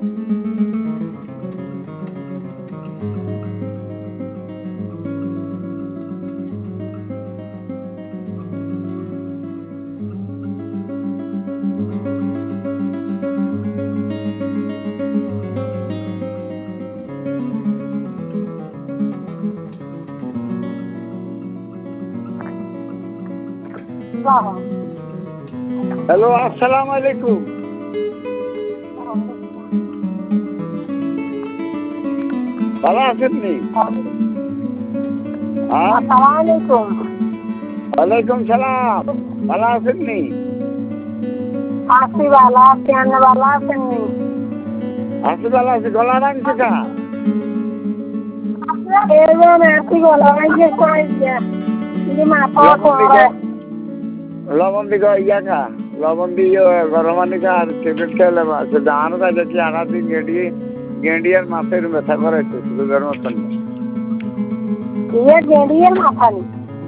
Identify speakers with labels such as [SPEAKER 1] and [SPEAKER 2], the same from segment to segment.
[SPEAKER 1] Hello, আসসালামু আলাইকুম। ভালো আছেন নি? ওয়ালাইকুম সালাম। ভালো আছেন নি?
[SPEAKER 2] আছি ভালো আছি, আপনি ভালো আছেন নি?
[SPEAKER 1] আছি ভালো আছি। গলা রাখছে কা? লবণ দিকে ইয়া কা লবণ দিয়ে গরম দিকে আর টেবিল খেলে আছে দাঁড়ো তাই দেখি আনাদি গেঁডি আর মাছের ব্যথা করাইছে সুগার মতন।
[SPEAKER 2] গেঁডিয়ার মাথা নি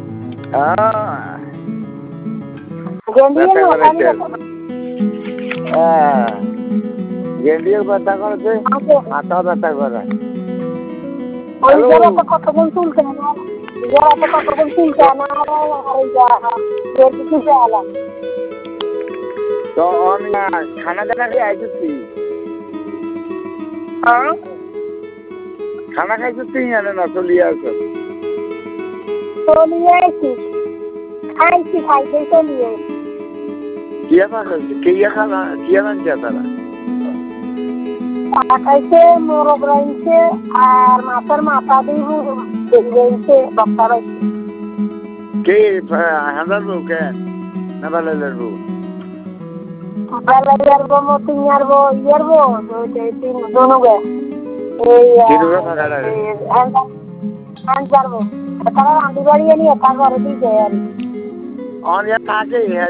[SPEAKER 1] গেঁডিয়ার ব্যথা করেছে, মাথা ব্যথা করে।
[SPEAKER 2] কতক্ষণ চুলছে কতক্ষণ চুলছে
[SPEAKER 1] তো খানা দানা খেয়ে আইছি। খানা খাইছো তুই জানে না চলিয়ে আছো?
[SPEAKER 2] চলিয়ে আইছি, খাইছি খাইতে চলিয়ে
[SPEAKER 1] কিয়া খাইছে? কিয়া খানা কিয়া আনছে তারা?
[SPEAKER 2] খাইছে, মোরগ রাইছে আর মাছের মাথা দিয়ে বক্তা রাইছে।
[SPEAKER 1] কে হাজার বউ কে না বেলালের বউ?
[SPEAKER 2] বেলালের বউ মতিনার বউ ইয়ার বউ তিন জনগে আনজার বউ তারা রান্দি বাড়ি এনে একা ঘরে দিয়ে যায় আর
[SPEAKER 1] থাকে